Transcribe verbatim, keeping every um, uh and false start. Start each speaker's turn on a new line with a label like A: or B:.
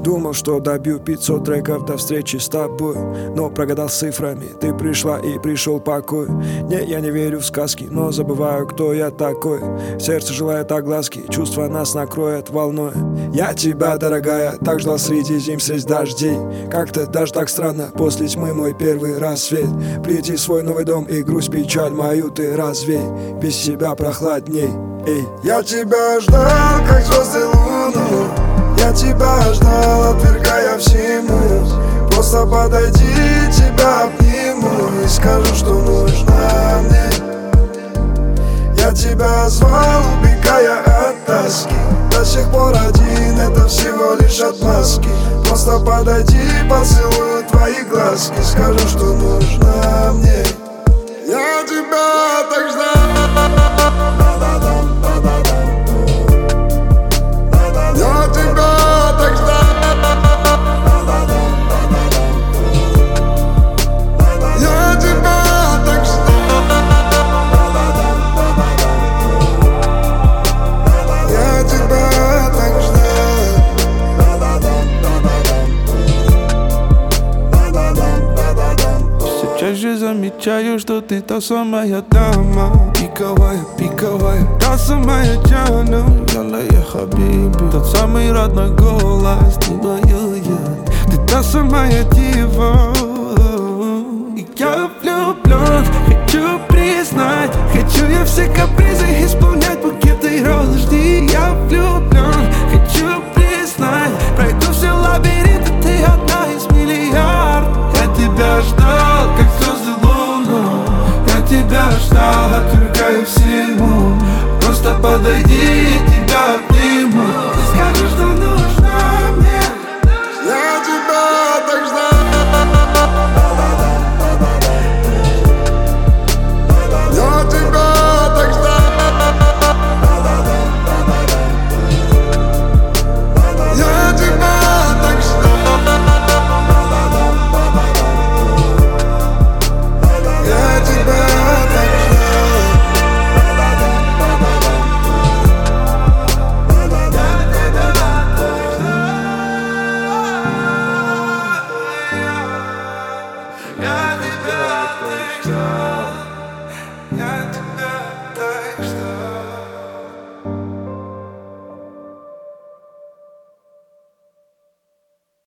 A: Думал, что добью пятьсот треков до встречи с тобой, но прогадал с цифрами, ты пришла и пришел покой. Не, я не верю в сказки, но забываю, кто я такой. Сердце желает огласки, чувства нас накроет волной. Я тебя, дорогая, так ждал среди зим, среди дождей. Как-то даже так странно, после тьмы мой первый рассвет. Приди в свой новый дом и грусть, печаль мою ты развей. Без себя прохладней. Эй.
B: Я тебя ждал, как звезды луну. Я тебя ждал, отвергая всему. Просто подойди, тебя обниму и скажу, что нужна мне. Я тебя звал, убегая от тоски. До сих пор один, это всего лишь отмазки. Просто подойди, поцелую твои глазки. Скажу, что нужна мне. Я тебя так ждал.
C: Чаще замечаю, что ты та самая дама. Пиковая, пиковая, та самая Джана. Яла я хабиби, тот самый родной голос. Ты мою я, ты та самая дива. И я влюблен, хочу признать. Хочу я все капризы исполнять, букеты роз жди. Я влюблен, хочу признать. Пройду все лабиринты, ты одна из миллиардов. Я тебя ждал, как звезды луну. Я тебя ждал, отвергая всему. Просто подойди,